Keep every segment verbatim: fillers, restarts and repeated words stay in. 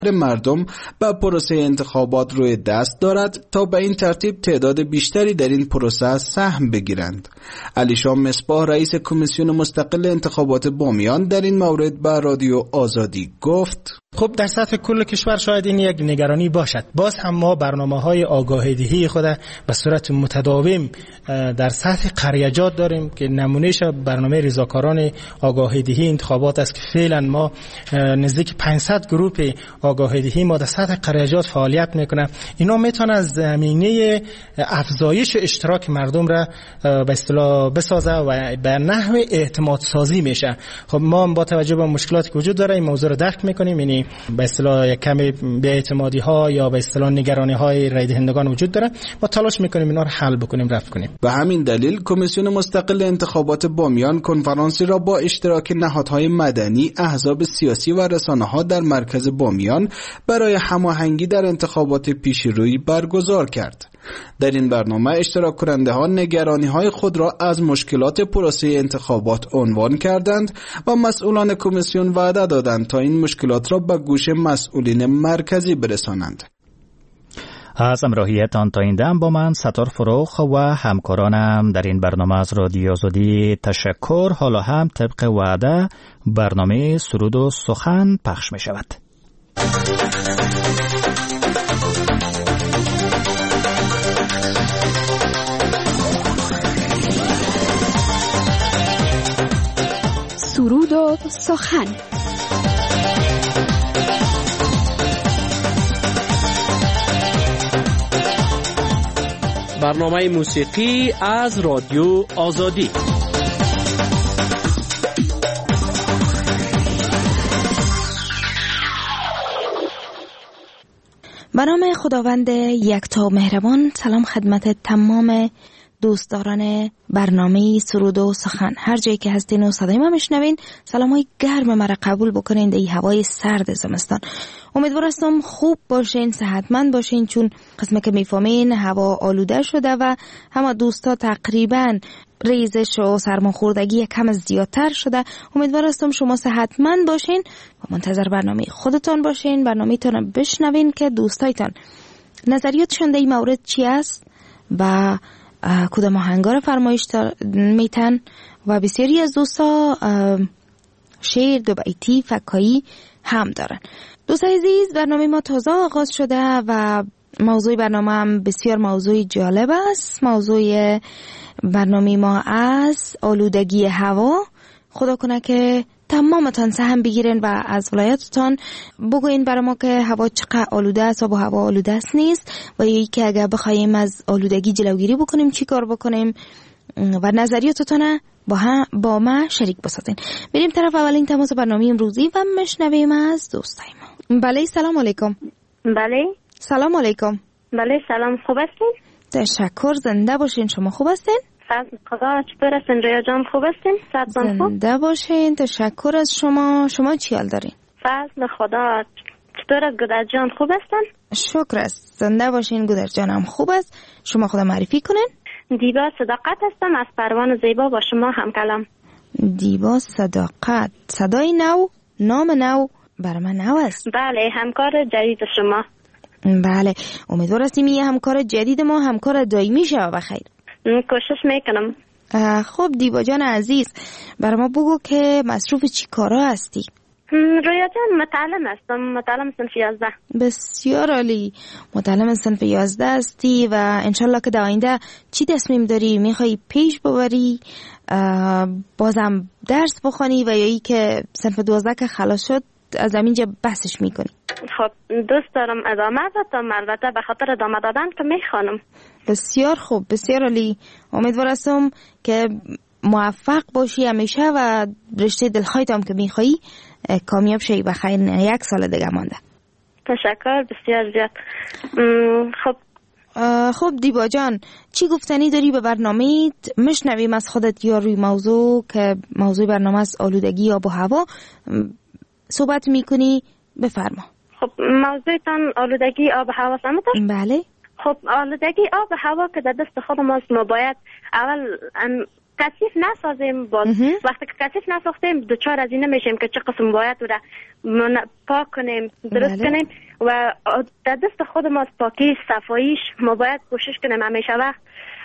مردم به پروسه انتخابات روی دست دارد تا به این ترتیب تعداد بیشتری در این پروسه سهم بگیرند. علیشان مصباح رئیس کمیسیون مستقل انتخابات بامیان در این مورد به رادیو آزادی گفت: خب در سطح کل کشور شاید این یک نگرانی باشد. باز هم ما برنامه‌های آگاهی‌دهی خود به صورت متداوم در سطح قریجات داریم که نمونهش برنامه رضاکاران آگاهی‌دهی انتخابات است که فعلا ما نزدیک پانصد گروه آگاهی‌دهی ما در سطح قریجات فعالیت میکنه. اینا میتونه از زمینه افزایش اشتراک مردم را به اصطلاح بسازه و به نحو اعتماد سازی میشه. خب ما با توجه به مشکلاتی که وجود داره این موضوع را درک میکنیم، یعنی به اصطلاح یک کمی بی‌اعتمادی ها یا به اصطلاح نگرانی های رای دهندگان وجود داره. ما تلاش میکنیم اینا رو حل بکنیم، رفع کنیم. به همین دلیل کمیسیون مستقل انتخابات بامیان کنفرانسی را با اشتراک نهادهای مدنی، احزاب سیاسی و رسانه‌ها در مرکز بامیان برای هماهنگی در انتخابات پیشروی برگزار کرد. در این برنامه اشتراک کننده ها نگرانی های خود را از مشکلات پروسه انتخابات عنوان کردند و مسئولان کمیسیون وعده دادند تا این مشکلات را به گوش مسئولین مرکزی برسانند. از امراهیتان تا این دم با من ستار فروخ و همکارانم در این برنامه از رادیو آزادی تشکر. حالا هم طبق وعده برنامه سرود و سخن پخش می شود. سرود و سخن. برنامه موسیقی از رادیو آزادی. به نام خداوند یکتا مهربان. سلام خدمت تمام دوستداران برنامه سرود و سخن، هر جایی که هستین و صدای ما میشنوین، سلامای گرم مرا قبول بکنین در این هوای سرد زمستان. امیدوار هستم خوب باشین، صحتمند باشین، چون قسمه که میفهمین هوا آلوده شده و همه دوستا تقریبا ریزش و سرماخوردگی کم زیادتر شده. امیدوار هستم شما صحتمند باشین و منتظر برنامه خودتان باشین، برنامه تان بشنوین که دوستایتان نظریاتشون در این مورد چی است و کدام آهنگا رو فرمایش میتن و بسیاری از دوستا شعر، دو بیتی، فکایی هم دارن. دوستای عزیز، برنامه ما تازه آغاز شده و موضوع برنامه هم بسیار موضوع جالب است. موضوع برنامه ما از آلودگی هوا. خدا کنه که تمامتان سهم بگیرین و از ولایتتان بگوین برای ما که هوا چقدر آلوده است و با هوا آلوده است نیست و یکی که اگر بخوایم از آلودگی جلوگیری بکنیم چی کار بکنیم و نظریاتتان با هم با ما شریک بسازین. بریم طرف اولین تماس برنامه امروزی و مشنویم از دوستای ما. بله سلام علیکم. بله سلام علیکم. بله سلام، خوب هستین؟ تشکر، زنده باشین. شما خوب هستین؟ فضل خدا، چطور هستین؟ ریا جان خوب هستین؟ صحتتون خوب؟ زنده باشین، تشکر از شما. شما چی حال دارین؟ فضل خدا، چطور گودر جان خوب هستن؟ شکر است، زنده باشین. گودر جانم خوب است. شما خود معرفی کنین. دیبا صداقت هستم از پروان زیبا، با شما هم کلام. دیبا صداقت، صدای نو، نام نو برای من نو است. بله، همکار جدید شما. بله، امیدوار هستیم این همکار جدید ما همکار دائمی شه و خیر. کوشش میکنم. خب دیبا جان عزیز، برای ما بگو که مصروف چی کارا هستی؟ رویا جان متعلم هستم، متعلم صنف یازده. بسیار عالی، متعلم صنف یازده هستی و انشالله که در آینده چی تصمیم داری؟ میخوایی پیش ببری، بازم درس بخوانی و یا ای که صنف دوازده که خلاص شد از همینجا بحثش میکنی؟ خب دوست دارم ادامه بدم، البته به خاطر ادامه دادن که میخوانم. بسیار خوب، بسیار عالی. امیدوار هستم که موفق باشی همیشه و رشته دلخواهت هم که میخوایی کامیاب شی. بخیر، یک سال دیگه مانده. تشکر بسیار زیاد. خب خب دیبا جان، چی گفتنی داری به برنامه؟ مشنویم از خودت یا روی موضوع که موضوع برنامه از آلودگی آب و هوا صحبت میکنی، بفرما. خب موضوعتان آلودگی آب و هوا است؟ بله. خب آلودگی آب و هوا که در دست خود ماست، ما باید اول کثیف نسازیم باز وقتی که کثیف نساختیم دوچار از این نمیشیم که چه قسم باید او را پاک کنیم درست بله. کنیم و در دست خود ما پاکی صفاییش ما باید کوشش کنیم همیشه وقت.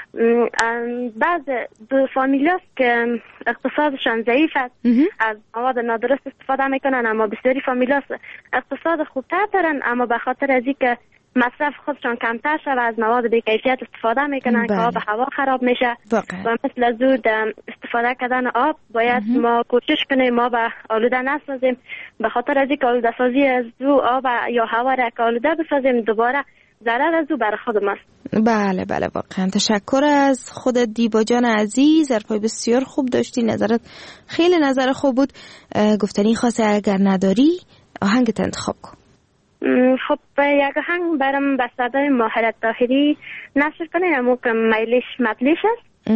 بعض دو فامیلیاست که اقتصادشان ضعیف است از مواد نادرست استفاده میکنن، اما بسیاری فامیلیاست اقتصاد خوبتر دارن اما به خاطر از اینکه مصرف خودشان کمتر شد و از مواد بی‌کیفیت استفاده میکنن بله. که آب هوا خراب میشه واقعا. و مثل زود استفاده کردن آب باید اه. ما کوشش کنیم ما به آلوده نسازیم، به خاطر از اینکه آلوده سازی از دو آب یا هوا را که آلوده بسازیم دوباره ضرر از او برای خود ماست. بله بله واقعا تشکر از خودت دیبا جان عزیز، حرفای بسیار خوب داشتی، نظرت خیلی نظر خوب بود. گفتنی خاصی اگر نداری آهنگت انتخاب کن. خب یک آهنگ برام به صدای ماهر طاهری نشر کنیم امو که میلش مطلیش است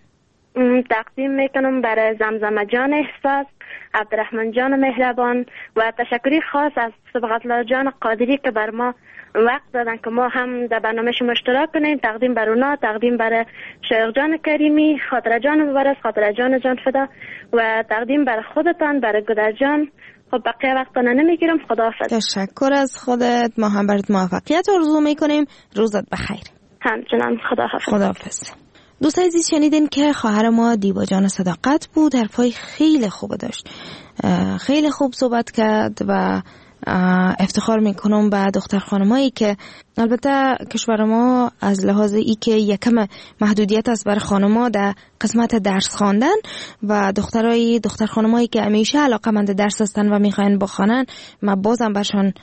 تقدیم میکنم برای زمزمه جان احساس، عبدالرحمن جان مهربان و تشکری خاص از صبغت جان قادری که بر ما وقت دادن که ما هم در برنامهشون اشتراک کنیم. تقدیم بر اونا، تقدیم برای شیخ جان کریمی، خاطر جان مبارز، خاطر جان جان فدا و تقدیم برای خودتان، برای گدر جان. خب بقیه وقتانه نمیگیرم. خداحافظ. تشکر از خودت، ما هم برات موفقیت آرزو میکنیم. روزت بخیر. همچنان. خداحافظ. خداحافظ. دوستای عزیز شنیدین که خواهر ما دیبا جان صداقت بود، حرفای خیلی خوب داشت، خیلی خوب صحبت کرد و افتخار میکنم به دختر خانمایی که البته کشور ما از لحاظ ای که یکم محدودیت است برای خانما در قسمت درس خواندن و دخترای دختر خانمایی که همیشه علاقه‌مند درس هستن و میخواین بخوانن، من بازم برشان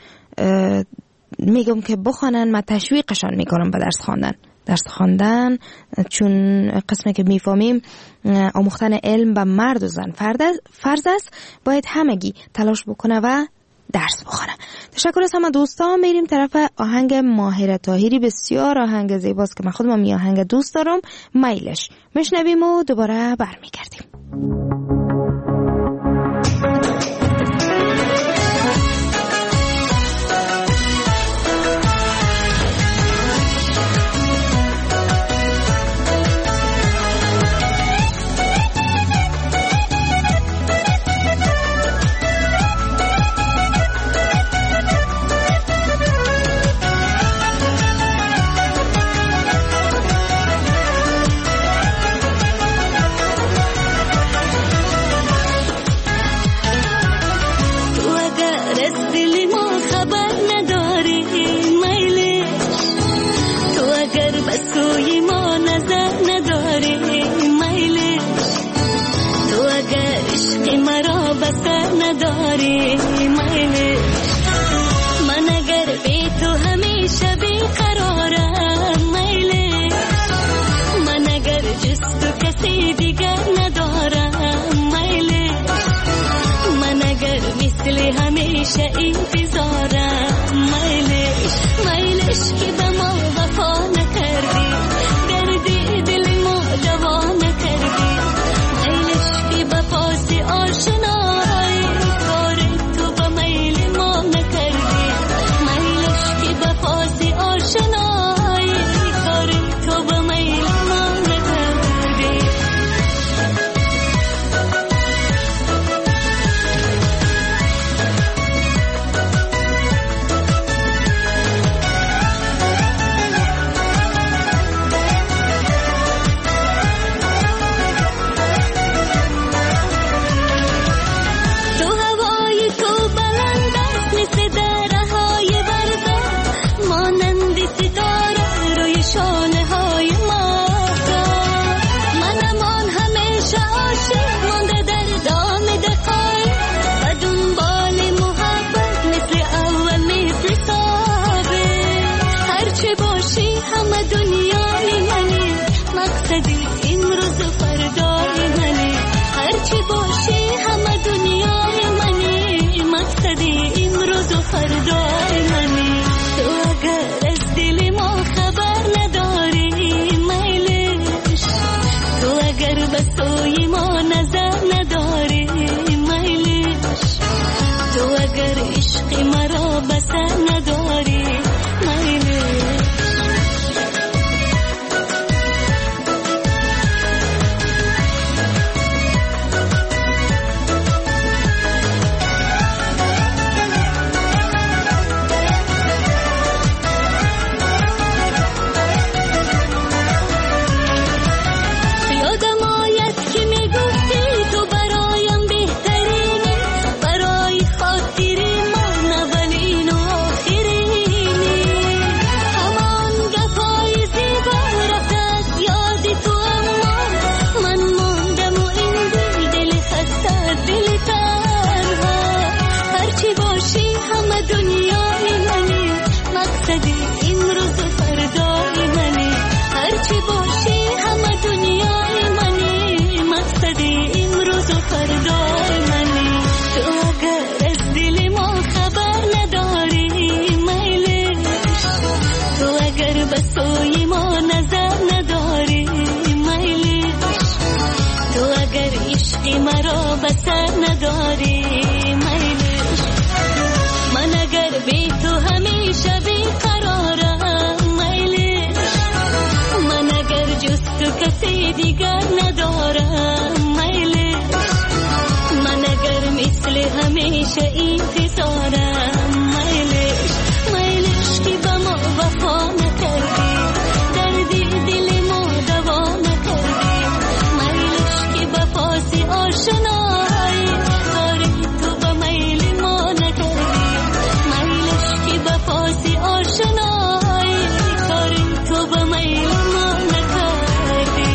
میگم که بخوانن، من تشویقشان میکنم به درس خواندن. درس خواندن چون قسمی که میفهمیم آموختن علم به مرد و زن فرض است، باید همگی تلاش بکنه و درس بخونه. تشکر از همه دوستان. میریم طرف آهنگ ماهر طاهری، بسیار آهنگ زیباست که من خودم می آهنگ دوست دارم، میلش میشنویم و دوباره برمیگردیم. مرا بسر نداری میلش. من اگر بی تو همیشه بی قرارم میلش. من اگر جز تو کسی دیگر ندارم میلش. من اگر مثل همیشه انتظارم میلش. میلش که با ما وفا نکردی، دردی دل ما دوا نکردی. میلش که با پاسی آشنایی، کاری تو با میل ما نکردی. میلش که با پاسی آشنایی، کاری تو با میل ما نکردی.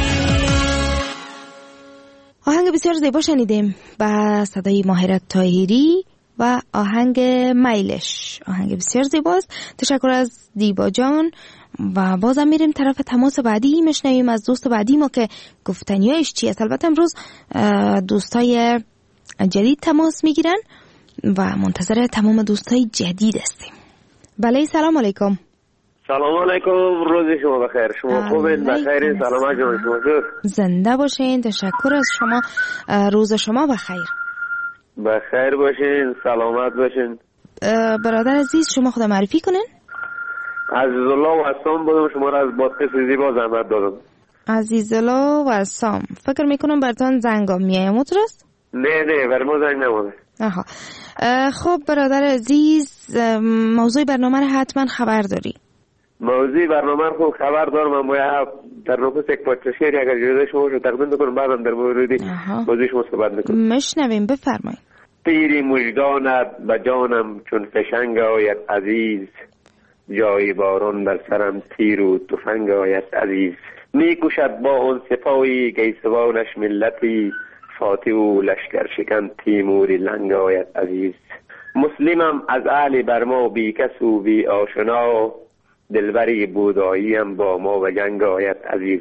آهنگ بسیار زیبا شنیدیم با صدای ماهرت طاهری و آهنگ میلش. آهنگ بسیار زیباست. تشکر از دیبا جان. و بازم میریم طرف تماس بعدی، میشنویم از دوست بعدی ما که گفتنیایش چی است. البته امروز دوستای جدید تماس میگیرن و منتظر تمام دوستای جدید هستیم. بله سلام علیکم. سلام علیکم، روز شما بخیر. شما خوبین؟ بخیر؟ سلامت جان شما جور. زنده باشین. تشکر از شما. روز شما بخیر. بخیر باشین، سلامت باشین. برادر عزیز شما خدا معرفی کنین. عزیزالله و عصام بودم، شما را از بادقیس زیبا زحمت دادم. عزیزالله و عصام، فکر میکنم براتون زنگام میایم درست؟ نه نه بر ما زنگ نمونه. آها. خب برادر عزیز، موضوع برنامه رو حتما خبر داری. موضوع برنامه رو خوب خبر دارم. من باید در نفس یک پاچه شعری اگر جوده شما رو تقدیم بکنم، بعدم در موردی موضوع شما صحبت میکنم. مشنویم، بفرمایید. تیری مژگانت به جانم چون فشنگ آید عزیز، جای باران بر سرم تیر و تفنگ آید عزیز. میکشد با اون سپاهی گیسوانش ملتی، فاتح و لشکر شکن تیموری لنگ آید عزیز. مسلمم از اهل برما بی کس و بی آشنا، دلبری بوداییم با ما و جنگ آید عزیز.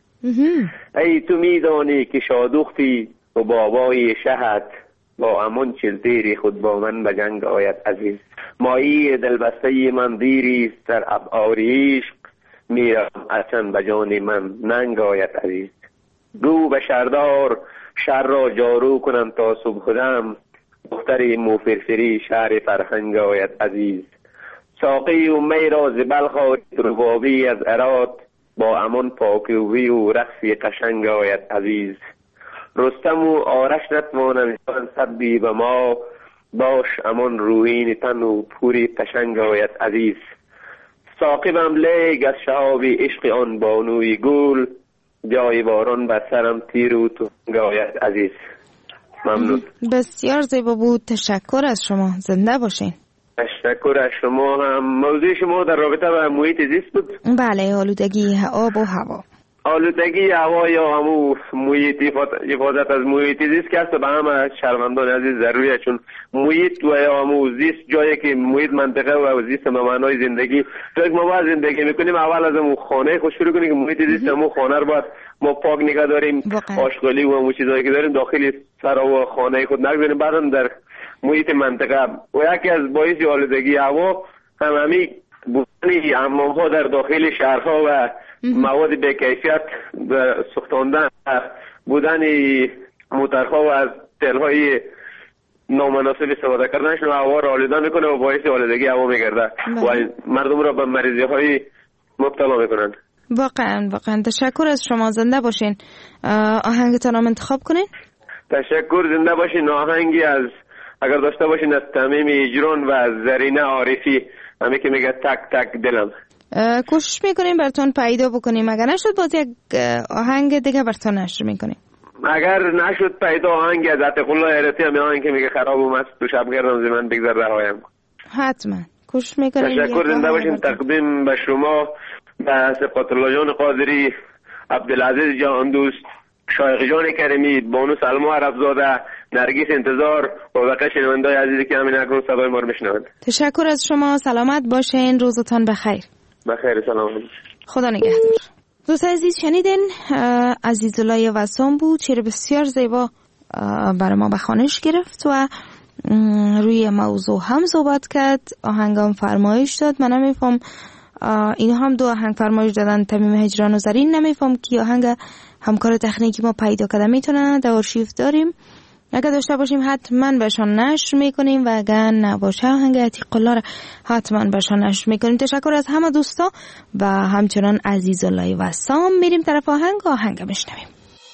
ای تو میدانی که شادوختی و بابای شهد، با امون چلتیری خود با من به جنگ آید عزیز. مایی دلبسته من دیری در ابعاری عشق، میرم اچن به جان من ننگ آید عزیز. گو به شهردار شهر را جارو کنم تا صبح دم، دختر موفرفری شهر فرهنگ آید عزیز. ساقی و می را ز بلخ آید ربابی از عراق، با امون پاکوی و رقصی قشنگ آید عزیز. رستم و آرش نتوانند صدی به ما، باش امان روین تن و پوری پشنگ آید عزیز. ساقبم لیگ از شهابی عشق آن بانوی گل، جای باران بر سرم تیر و تفنگ آید عزیز. ممنون. بسیار زیبا بود. تشکر از شما. زنده باشین. تشکر از شما هم. موضوع شما در رابطه با محیط زیست بود؟ بله، آلودگی آب و هوا. آلودگی هوا یا همو محیط، حفاظت از محیط زیست که است به همه شهروندان عزیز ضروریه، چون محیط و یا همو زیست جایی که محیط منطقه و زیست به معنای زندگی. تو ما باید زندگی میکنیم اول از همو خانه خود شروع کنیم که محیط زیست همو خانه رو باید ما پاک نگه داریم، آشغالی و همو چیزایی که داریم داخل سر و خانه خود نگذاریم، بعدم در محیط منطقه. و یکی از باعث آلودگی هوا هم همین بودن حمام‌ها در داخل شهرها و مواد به کیفیت سوختاندن، بودن موترها و از تلهای نامناسب استفاده کردنشون هوا را آلوده میکنه و باعث آلودگی هوا میگرده و مردم را به مریضی های مبتلا میکنن. واقعا واقعا تشکر از شما. زنده باشین. آهنگتان هم انتخاب کنین. تشکر. زنده باشین. آهنگی از اگر داشته باشین از تمیم اجران و از زرینه عارفی، همه که میگه تک تک دلم. کوشش میکنیم براتون پیدا بکنیم. اگر نشد باز یک آهنگ دیگه براتون نشر میکنیم. اگر نشد پیدا آهنگ از عتیق الله ایرتی هم آهنگ که میگه خراب و مست تو شب گردم زمین بگذر رهایم. حتما کوشش میکنیم. تشکر. زنده باشین. تقدیم به شما، به صفات الله جان قادری، عبدالعزیز جان دوست، شایق جان کریمی، بانو سلمى عربزاده، نرگس انتظار و بقیه شنونده‌های عزیزی که همین اکنون صدای ما رو میشنوند. تشکر از شما. سلامت باشین. روزتان بخیر. بخیر. سلام. خدا نگهدار. دوست عزیز شنیدین عزیزالله وسام بود، شعر بسیار زیبا برای ما به خوانش گرفت و روی موضوع هم صحبت کرد. آهنگام فرمایش داد. من نمیفهم اینا هم دو آهنگ فرمایش دادن، تمیم هجران و زرین. نمیفهم که آهنگ همکار تکنیکی ما پیدا کرده. میتونن در آرشیو داریم اگر داشته باشیم حتما بهشان نشر میکنیم و اگر نباشه آهنگ عتیق الله را حتما بهشان نشر میکنیم. تشکر از همه دوستا و همچنان عزیزالله وسام. میریم طرف آهنگ آهنگ میشنویم.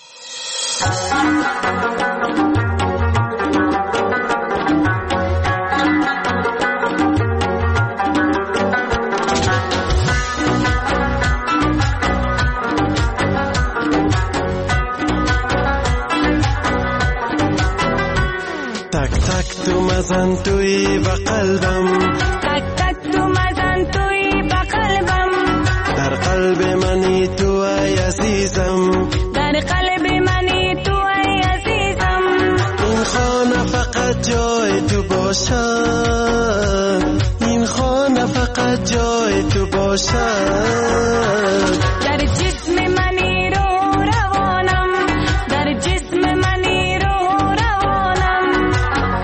تک تک تو مزن توی با قلبم، تک تک تو مزن توی با قلبم، در قلب منی تو ای عزیزم، در قلب منی تو ای عزیزم. این خانه فقط جای تو باشد، این خانه فقط جای تو باشد. در جسم منی رو روانم، در جسم منی رو روانم.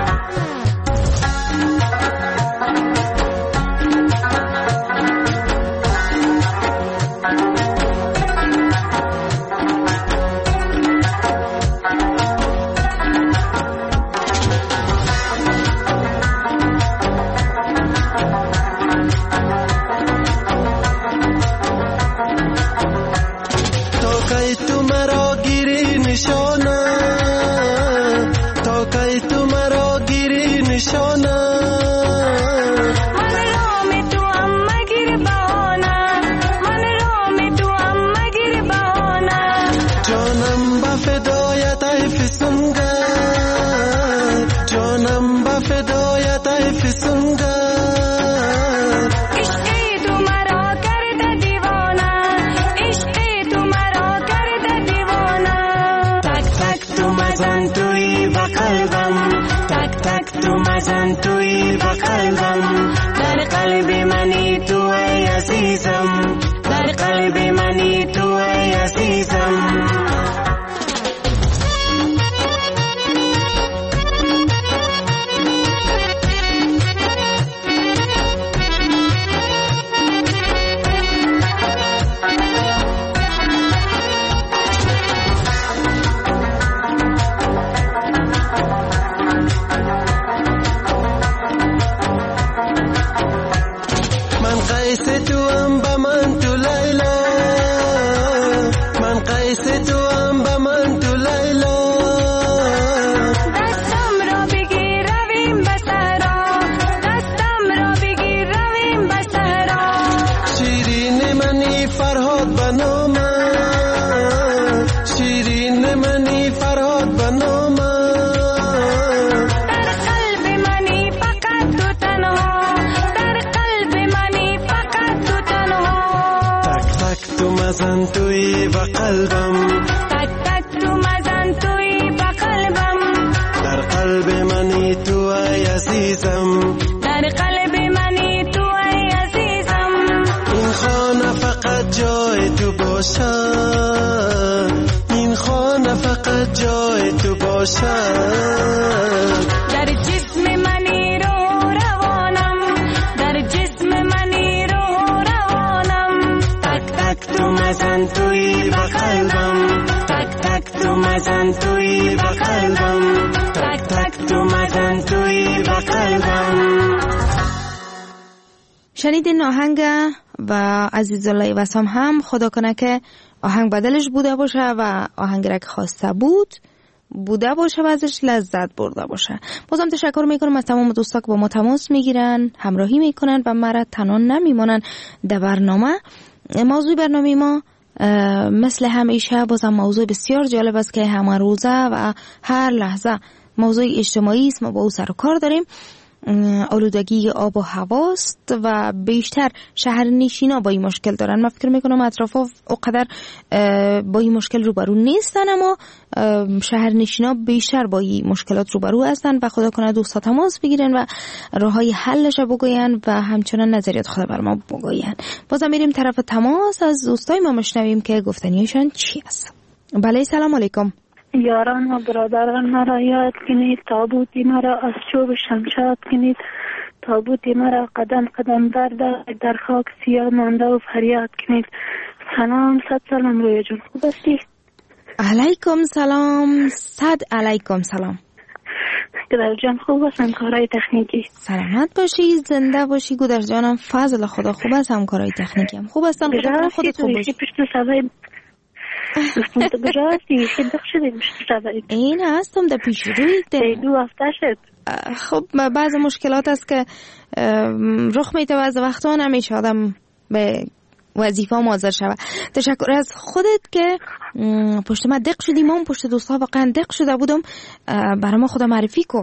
مزن توی با قلبم، در قلب منی تو ای عزیزم، در قلب منی تو ای عزیزم. مزن توی با قلبم، تک تک تو مزن توی با قلبم، در قلب منی تو ای عزیزم، در قلب منی تو ای عزیزم. این خانه فقط جای تو باشد، این خانه فقط جای تو باشد. در جسم منی رو روانم، در جسم منی رو روانم. تک تک تو مزن توی با قلبم، تک تک تو مزن توی با قلبم، تک تک تو مزن توی با قلبم. شنیدین آهنگ و عزیزالله وسام هم خدا کنه که آهنگ بدلش بوده باشه و آهنگ را که خواسته بود بوده باشه و ازش لذت برده باشه. بازم تشکر میکنم از تمام دوستا که با ما تماس میگیرن، همراهی میکنن و مرا تنها نمیمونن در برنامه. موضوع برنامه ما مثل همیشه بازم موضوع بسیار جالب است که همه روزه و هر لحظه موضوع اجتماعی است. ما با او سر و کار داریم. آلودگی آب و هواست و بیشتر شهرنشینا با این مشکل دارن. من فکر میکنم اطرافا اونقدر با این مشکل روبرو نیستن، اما شهرنشینا بیشتر با این مشکلات روبرو هستن و خدا کنه دوستا تماس بگیرن و راههای حلش بگوین و همچنان نظریات خود بر ما بگوین. بازم میریم طرف تماس از دوستای ما مشنویم که گفتنیشان چی است. بله سلام علیکم. یاران و برادران مرا یاد کنید، تابوتی مرا از چوب شمشاد کنید، تابوتی مرا قدم قدم برده در خاک سیاه مانده و فریاد کنید. سلام، صد سلام رویا جون، خوب هستی؟ علیکم سلام، صد علیکم سلام. گودر جان خوب هستن کارهای تکنیکی؟ سلامت باشی، زنده باشی گودر جانم. فضل خدا خوب است، همکارای تکنیکی هم خوب هستن. خدا خودت خوب باشی. پشت سوای گفتم تو کجا هستی؟ خیلی دق شدی پشت سوای. این هستم در پیش روی دو هفته شد. خب بعض مشکلات است که رخ میده و از وقتا نمیشه آدم به وظیفه مازر شوه. تشکر از خودت که پشت ما دق شدی. من پشت دوستا واقعا دق شده بودم. برای ما خدا معرفی کو.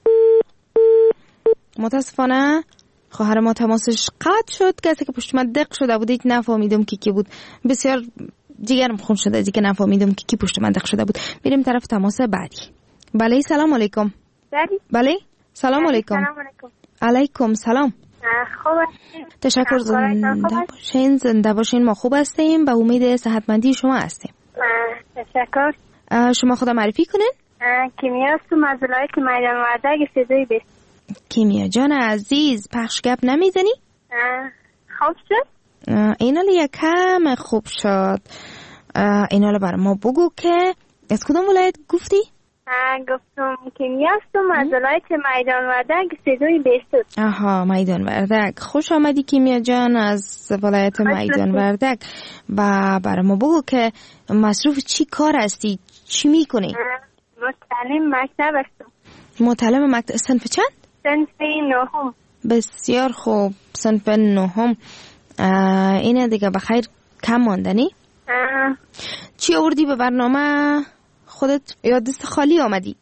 متاسفانه خواهر ما تماسش قطع شد. کسی که پشت ما دق شده بود نفهمیدم کی کی بود. بسیار جگرم خون شده از اینکه نفهمیدم کی کی پشت ما دق شده بود. میریم طرف تماس بعدی. بله سلام علیکم. بله سلام علیکم. سلام علیکم. علیکم سلام. خوب تشکر. زنده باشین زنده باشین. ما خوب هستیم، به امید صحتمندی شما هستیم. تشکر. شما خدا معرفی کنین. کیمیا هستم از ولایت میدان وردک صدای بیست. کیمیا جان عزیز پخش گپ نمیزنی؟ خوب شد؟ اینا یک کم خوب شد. اینا برای ما بگو که از کدام ولایت گفتی؟ گفتم کیمیا هستم از ولایت میدان وردک صدای بیست. آها میدان وردک. خوش آمدی کیمیا جان از ولایت میدان وردک. و برای ما بگو که مصروف چی کار هستی؟ چی میکنی؟ متعلم مکتب هستم. متعلم مکتب. صنف چند؟ صنف نهم. بسیار خوب. صنف نهم. اینه دیگه بخیر کم ماندنی؟ چی آوردی به برنامه خودت یا دست خالی آمدی؟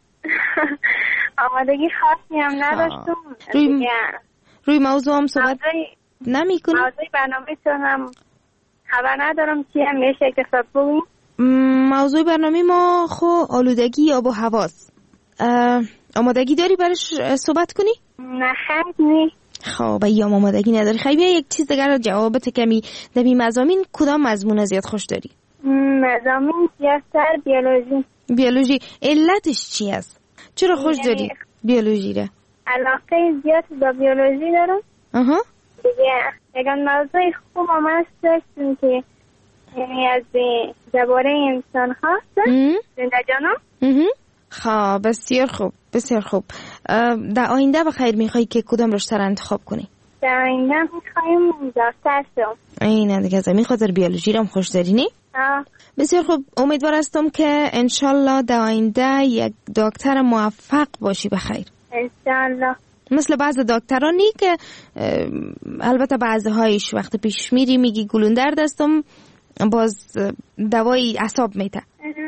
آمادگی خاصی هم نداشتم. روی, روی موضوع هم صحبت نمی کنی؟ موضوع برنامه تونم خبر ندارم چی هم میشه که صحبت بگویم. موضوع برنامه ما خو آلودگی آب و هواست. آمادگی داری برش صحبت کنی؟ نه خیلی نی. خب ایام آمادگی نداری. خیلی بیا یک چیز دیگر جوابت کمی دمی مضامین کدام مضمون زیاد خوش داری؟ مضامین زیادتر بیولوژی. بیولوژی. علتش چی است؟ چرا خوش داری بیولوژی را؟ علاقه زیاد با بیولوژی دارم. آها. دیگه اگر موضوع خوب هم هست که یعنی از درباره انسان هست زنده جانم. خب بسیار خوب بسیار خوب. در آینده بخیر میخوایی که کدام رشته را انتخاب کنی؟ در آینده میخوایم دکتر شم. اینه دیگه زمین خاطر بیولوژی را هم خوش داری نی؟ آه. بسیار خوب. امیدوار هستم که انشالله در آینده یک دکتر موفق باشی بخیر. انشالله. مثل بعض دکتران نی که البته بعضی هایش وقت پیش میری میگی گلون درد هستم باز دوای اعصاب میته.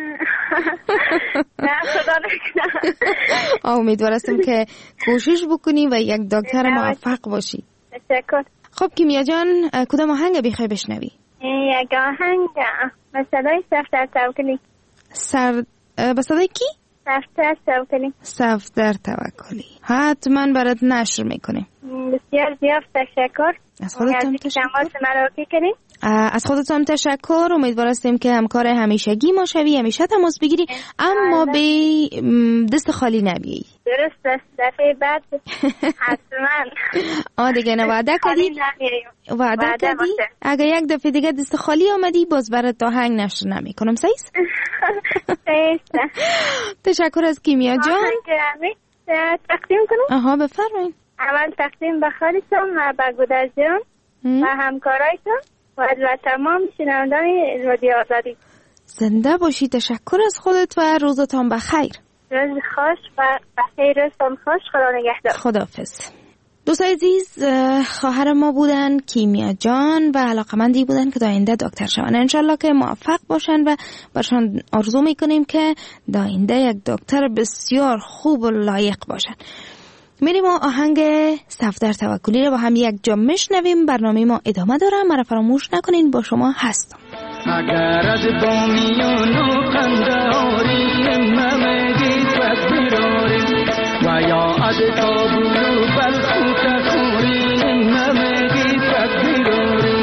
نه خدا نکنه. امیدوار هستم که کوشش بکنی و یک دکتر موفق باشی. تشکر. خب کیمیا جان کدام آهنگ بخوای بشنوی؟ یک آهنگ به صدای صفدر توکلی. سر به صدای کی؟ صفدر توکلی. صفدر توکلی. حتما برات نشر میکنیم. بسیار زیاد تشکر. از خودتون تشکر. از خودتون تشکر. امیدوار هستیم که همکار همیشگی ما شوی، همیشه تماس بگیری اما به دست خالی نبیایی. درست است. دفعه بعد حتما. آه دیگه نه وعده کردی؟ وعده کردی؟ اگه یک دفعه دیگه دست خالی آمدی باز برات آهنگ نشر نمی کنم. سعیست؟ سعیست. تشکر از کیمیا جان. آهنگ تقدیم کنم؟ آها بفرمایید. اول تقدیم به خالتون و به گودر جان و همکارایتون و تمام شنوندگان رادیو آزادی. زنده باشی. تشکر از خودت و روزتان بخیر. روز خوش و بخیر. روزتان خوش. خدا نگهدار. خداحافظ. دوستای عزیز خواهر ما بودن کیمیا جان و علاقمندی بودن که داینده دکتر شوند. انشالله که موفق باشن و برشان آرزو میکنیم که داینده یک دکتر بسیار خوب و لایق باشن. میریم آهنگ صفدر توکلی رو با هم یک جا میشنویم. برنامه ما ادامه داره. مرا فراموش نکنین. با شما هستم. اگر از بامیان و قندهاری نمگی تکبیراری و یا از کابل و بلخ و تخوری نمگی تکبیراری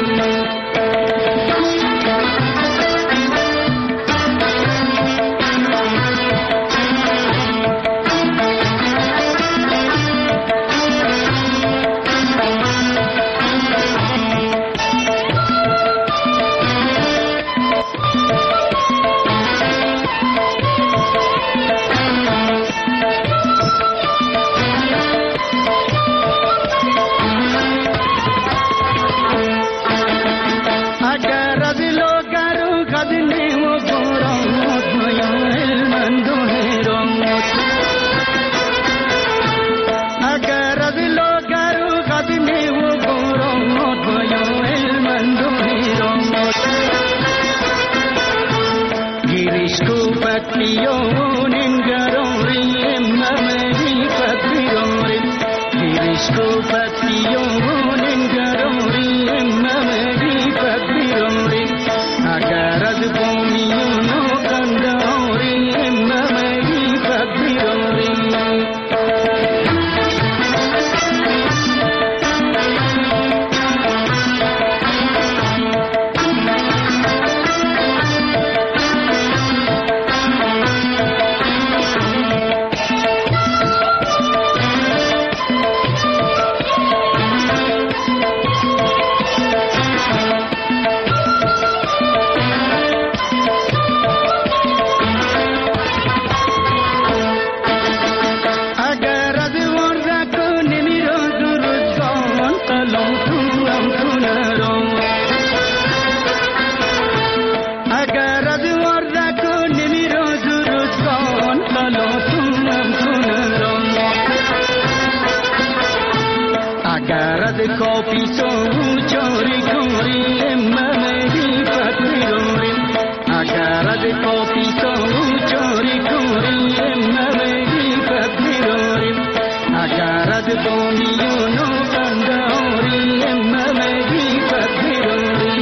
پتیون انگراری ممهی پتیاری پیرشکو پتیون انگراری ممهی پتیاری اگر از بامیون و قنداری ممهی پتیاری کافی سو چاری کوری ممهی پتیاری اگر از کافی سو چاری کوری ممهی پتیاری اگر از بامیون و قنداری ممهی پتیاری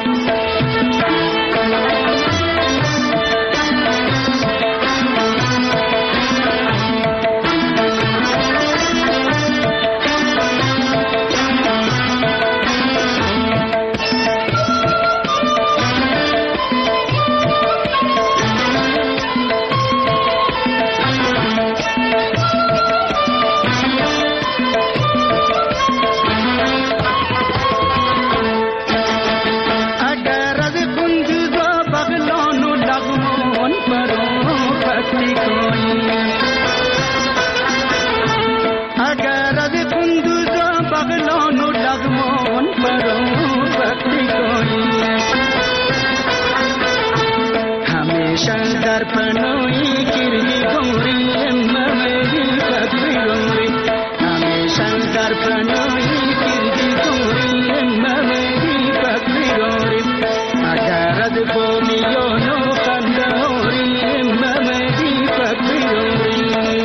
در پناهی کردی گوری ممهی پتیاری همیشه در پناهی کردی گوری ممهی پتیاری اگر از بامیان و قنداری ممهی پتیاری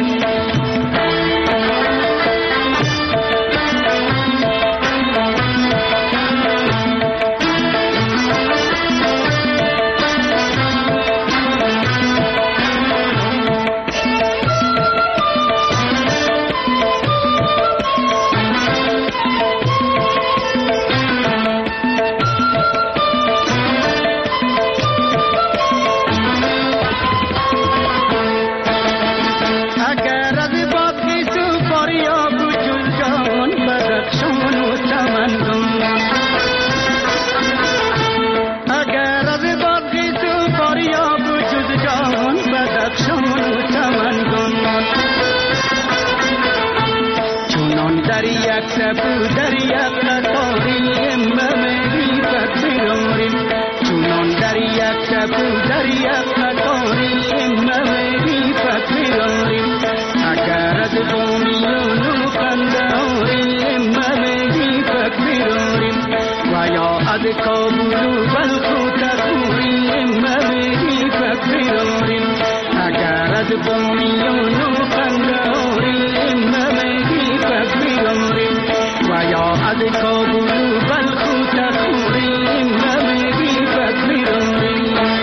در یک سبو در یک قطاری ممهی پتیاری چونان در یک سبو در یک قطاری ممهی پتیاری اگر از بامیون و قنداری ممهی پتیاری و یا از کابل و بلخ و تکوری ممهی پتیاری اگر از بامیون و قنداری ممهی پتیاری و یا از کابل و بلخ و تکوری ممهی پتیاری.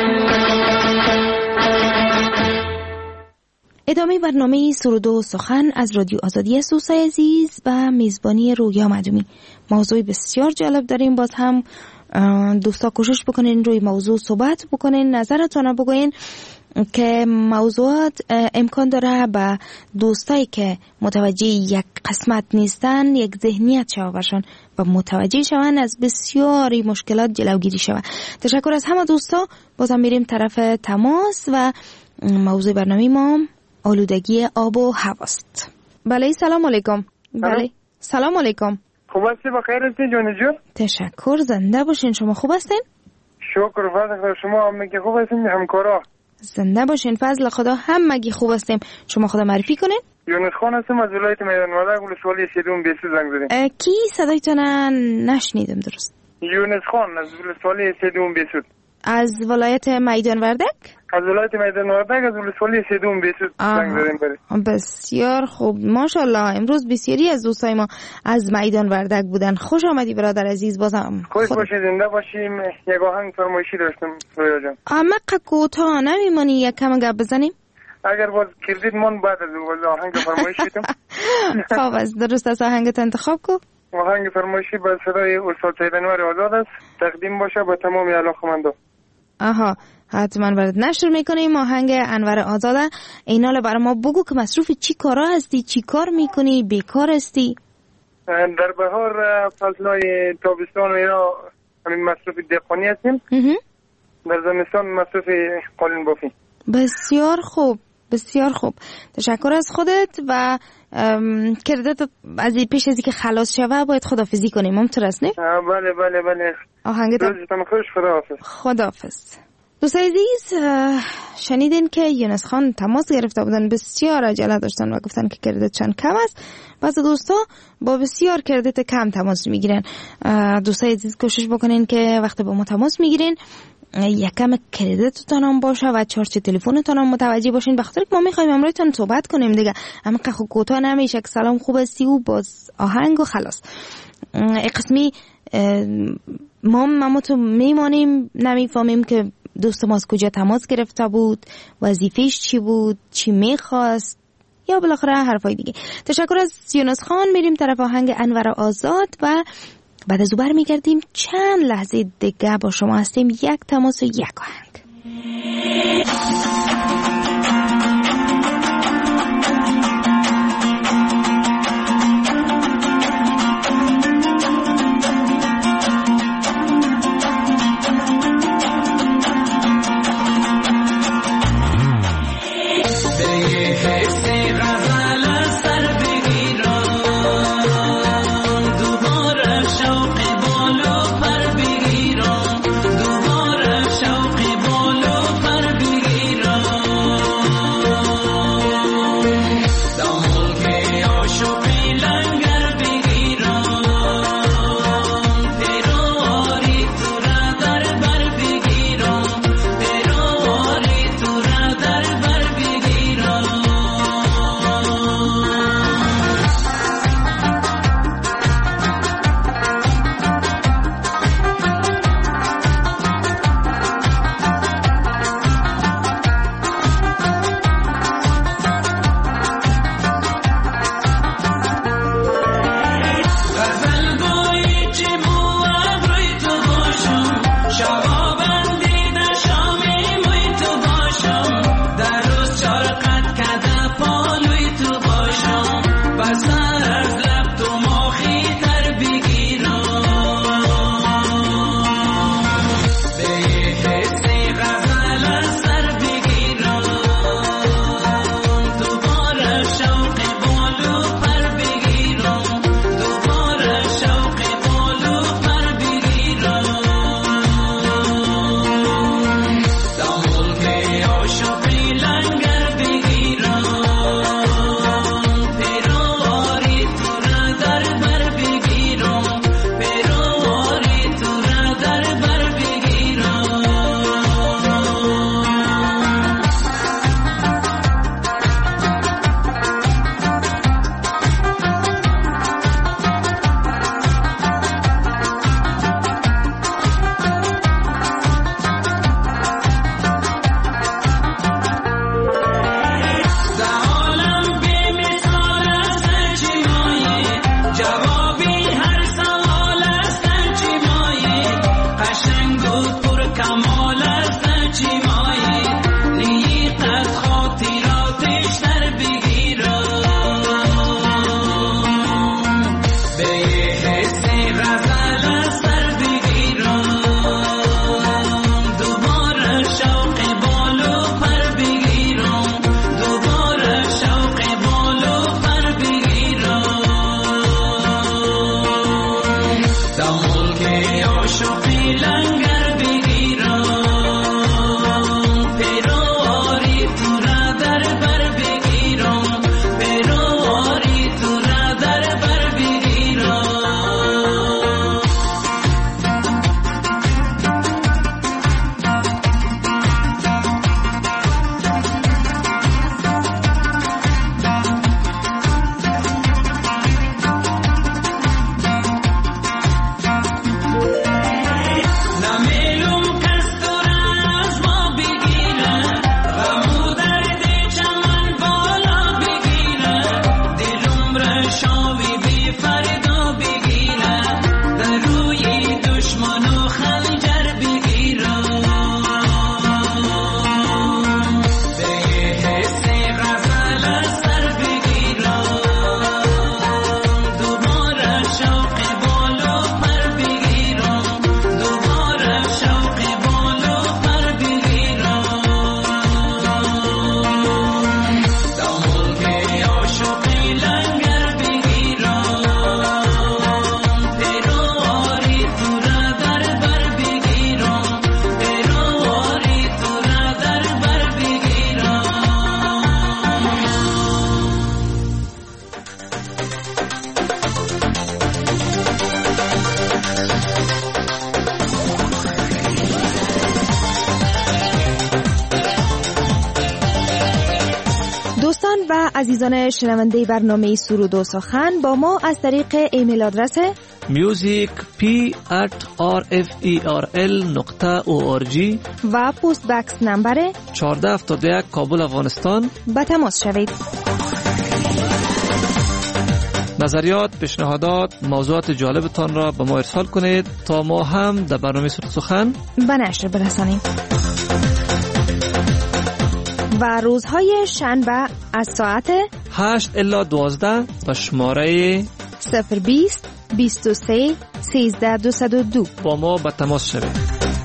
ادامه برنامه سرود و سخن از رادیو آزادی سوسای عزیز و میزبانی رویا معدومی. موضوع بسیار جالب داریم. باز هم دوستا کوشش بکنین روی موضوع صحبت بکنین، نظرتون بگوین که موضوعات امکان داره به دوستایی که متوجه یک قسمت نیستن یک ذهنیت شواشن و متوجه شون از بسیاری مشکلات جلوگیری شود. تشکر از همه دوستا. بازم میریم طرف تماس و موضوع برنامه ما آلودگی آب و هواست. بله سلام علیکم. بله سلام علیکم. خوب هستی؟ بخیر هستی جان جون؟ تشکر، زنده باشین. شما خوب هستین؟ شکر فضل خدا. شما همگی خوب هستین؟ همکارا زنده باشین. فضل خدا همگی خوب هستیم. شما خدا معرفی کنین. یونس خان هستم از ولایت میدان وردک ولسوالی سیدون بیست زنگ زدیم. کی صدایتون نشنیدم درست؟ یونس خان از ولسوالی سیدون بیست. از ولایت میدان وردک؟ از ولایت میدان وردک، از ولسوالی سیدون بیسود زنگ زدیم برای. بسیار خوب، ماشاءالله. امروز بسیاری از دوستای ما از میدان وردک بودن. خوش آمدی برادر عزیز. بازم خوش باشید، زنده باشیم. یک آهنگ فرمایشی داشتم رویا جان. اما کوتاه نمیمونی یک کم گپ بزنیم؟ اگر باز کردید من بعد از آهنگ فرمایشی بدم. خب از درست از آهنگت انتخاب کو. آهنگ فرمایشی با صدای استاد سید انور آزاد است، تقدیم باشه به تمام علاقه‌مندان. آها، حتما برات نشر میکنیم آهنگ انور آزاده. اینال برای ما بگو که مصروف چی کارا هستی، چی کار میکنی، بیکار هستی؟ در بهار فصلهای تابستان و اینا همین مصروف دهقانی هستیم. در زمستان مصروف قالین بافی. بسیار خوب، بسیار خوب. تشکر از خودت و کردت از پیش از اینکه خلاص شوه باید خداحافظی کنیم. ممتر است نه؟ بله بله بله. آهنگت روزتون خوش. خداحافظ. خداحافظ. دوستای عزیز، شنیدین که یونس خان تماس گرفته بودن، بسیار عجله داشتن و گفتن که کردت چند کم است. بعضی دوستا با بسیار کردت کم تماس میگیرن. دوستای عزیز کوشش بکنین که وقتی با ما تماس میگیرین یکم کردتتون هم باشه و چارچ تلفنتون هم متوجه باشین، بخاطر که ما میخوایم امروزتون صحبت کنیم دیگه. اما که خب کوتاه نمیشه که سلام خوب هستی و باز آهنگ و خلاص. قسمی ما ما تو میمانیم، نمیفهمیم که دوست ما از کجا تماس گرفته بود، وظیفهش چی بود، چی میخواست، یا بالاخره حرفای دیگه. تشکر از یونس خان. میریم طرف آهنگ انور آزاد و بعد از او برمیگردیم. چند لحظه دیگه با شما هستیم. یک تماس و یک آهنگ. دوباره شوقی بالو پر بگیرم عزیزان شنونده برنامه سرود و سخن با ما از طریق ایمیل آدرس music p at r f e r l نقطه او آر جی و پست بکس نمبر چهارده هفتاد و یک کابل افغانستان به تماس شوید. نظریات، پیشنهادات، موضوعات جالبتان را به ما ارسال کنید تا ما هم در برنامه سرود سخن به نشر برسانیم. و روزهای شنبه از ساعت هشت الی دوازده و شماره صفر بیست بیست و سه سیزده دویست و دو با ما به تماس شوید.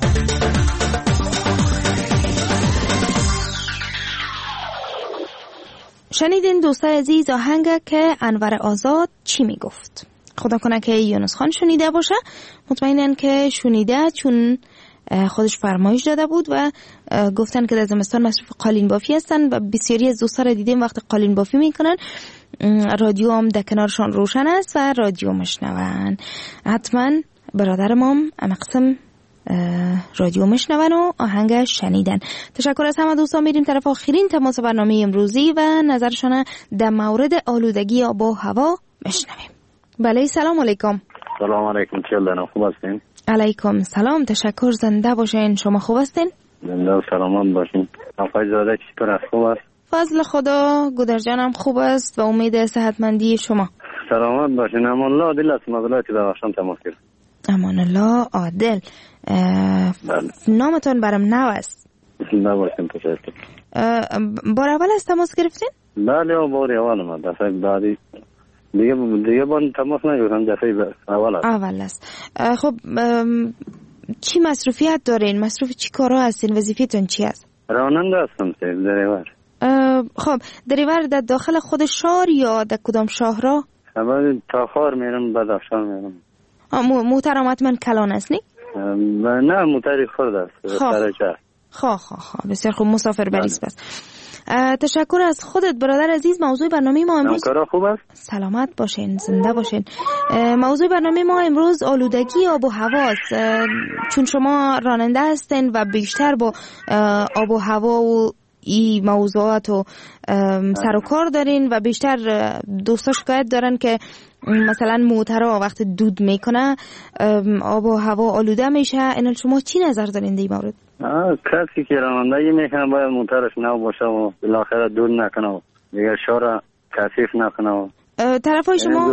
شنیدین دوستای عزیز آهنگ که انور آزاد چی می گفت. خدا کنه که یونس خان شنیده باشه. مطمئنن که شنیده، چون خودش فرمایش داده بود و گفتن که در زمستان مصروف قالین بافی هستن و بسیاری از دوستا را دیدیم وقتی قالین بافی میکنن رادیو هم در کنارشان روشن است و رادیو مشنون. حتما برادر مام امقسم رادیو مشنون و آهنگ شنیدن. تشکر از همه دوستان. میریم طرف آخرین تماس برنامه امروزی و نظرشان در مورد آلودگی آب و هوا مشنویم. بله، سلام علیکم. سلام علیکم. چه خوب هستین؟ علیکم سلام، تشکر. زنده باشین. شما خوب هستین؟ زنده و سلامت باشین. آقای زاده چطور است؟ خوب است؟ فضل خدا، گودر جانم خوب است و امید صحتمندی شما. سلامت باشین. امان الله عادل است. مدلتی ببخشم تماس کرد. امان الله عادل. نامتون برام نو است. زنده باشین. تشکر. بار اول است تماس گرفتین؟ بله بار اول ما دفعه بعدی دیگه دیگه بان تماس نگیرم. دفعه اول است. اول است. خب چی مصروفیت دارین؟ مصروف چی کارا هستین؟ وظیفه‌تون چی است؟ راننده هستم. دریور. خب دریور در داخل خود شهر یا در کدام شهرها؟ خبر تاخار میرم، بدخشان میرم. محترم حتما کلان است نی؟ نه موتری خورد است. سرچه. خواه خواه خواه بسیار خوب. مسافر بریز بس. تشکر از خودت برادر عزیز. موضوع برنامه ما امروز کارا خوب است؟ سلامت باشین، زنده باشین. موضوع برنامه ما امروز آلودگی آب و هواست. چون شما راننده هستین و بیشتر با آب و هوا و این موضوعات و سر و کار دارین و بیشتر دوستا شکایت دارن که مثلا موترها وقت دود میکنه آب و هوا آلوده میشه. اینا شما چی نظر دارین در این مورد؟ کسی که رانندگی میکنه باید موترش نو باشه و بالاخره دود نکنه و دیگه شور کثیف نکنه و طرفای شما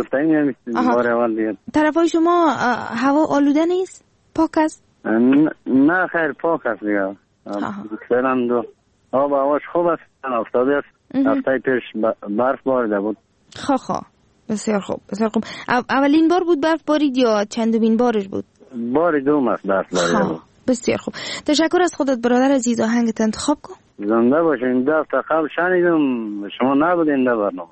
طرفای شما هوا آلوده نیست؟ پاک است؟ نه خیر پاک است دیگه. فعلا دو آب هواش خوب است. افتاده است. هفته پیش برف بارده بود. خواه خواه بسیار خوب بسیار خوب. اولین بار بود برف بارید یا چندمین بارش بود؟ بار دوم است برف بارید. بسیار خوب. تشکر از خودت برادر عزیز. آهنگت انتخاب کن. زنده باشین. دفعه قبل شنیدم شما نبودین در برنامه.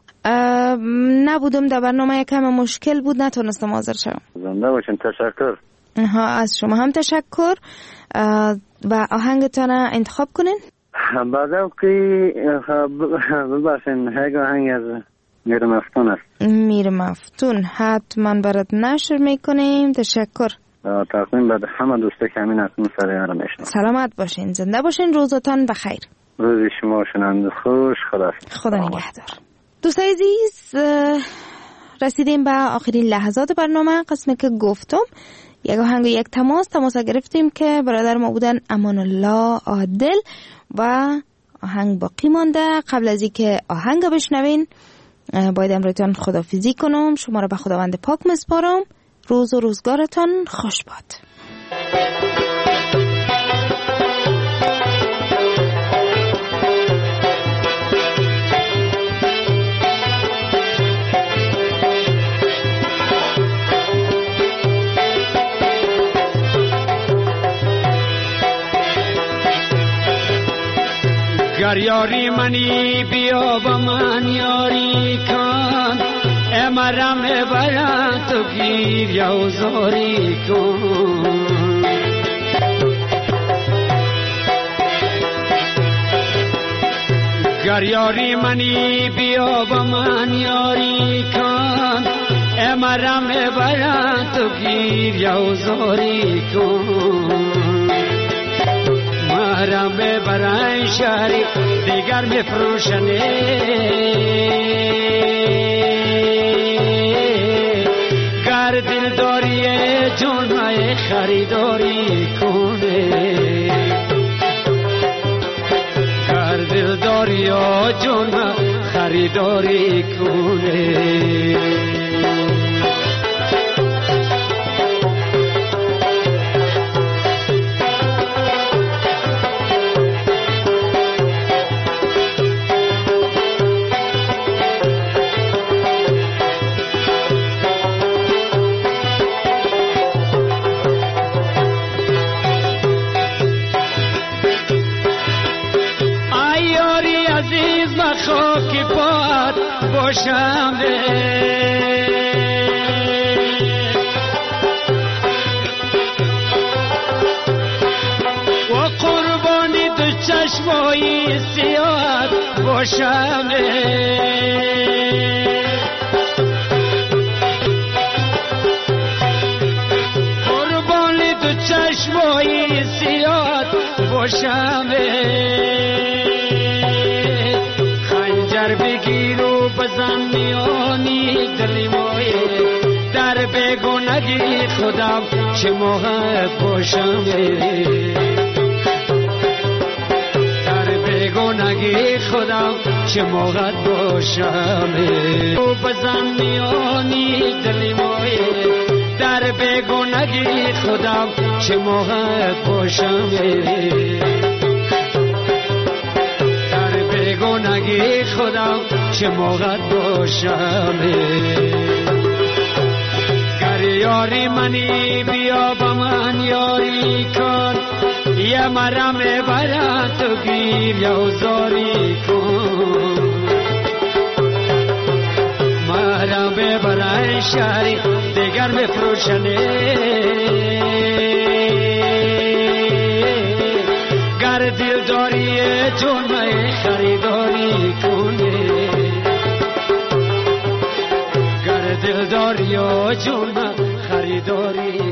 نبودم در برنامه. یکم مشکل بود نتونستم حاضر شدم. زنده باشین. تشکر. ها از شما هم تشکر. و آهنگتان انتخاب کنین. بعد که ببخشین هنگ آهنگ از میر مفتون است. میر مفتون حتما برات نشر میکنیم. تشکر. تقدیم بعد همه دوسته که همین اکنون سر یارم میشنم. سلامت باشین، زنده باشین. روزتان بخیر. روزی شما شننده خوش. خدا خدا نگهدار. دوستای عزیز رسیدیم به آخرین لحظات برنامه. قسمی که گفتم یک آهنگ یک تماس تماس گرفتیم که برادر ما بودن امان الله عادل و آهنگ باقی مانده. قبل از اینکه آهنگ بشنوین باید امروزتان خداحافظی کنم. شما را به خداوند پاک میسپارم. روز و روزگارتان خوش باد. گر یاری منی بیا با من یاری کن، امرم برم تو گیر یا زاری کن. گر یاری منی بیا با من یاری کن، امرم برم تو گیر یا زاری کن. مرا ببرن شهری دیگر میفروشنه گر دلداری جون مای خریداری کنه گر دلداری جون ما خریداری کنه خاک پات باشم و قربانی دو چشمای سیاه باشم قربانی دو چشمای سیاه باشم بگیر و بزن میانی دلی مایه در بگونگی خودم چه موقع باشم در بگونگی خودم چه موقع باشم و بزن میانی دلی مایه در بگونگی خودم چه موقع باشم نگی خودم چه موقع باشم گر یاری منی بیا با من یاری کن یه مرم برن تو گیر یا زاری کن مرم ببرن شهری دیگر بفروشنه گر دلداری جون مای خریداری کنه گر دلداری جون مای خریداری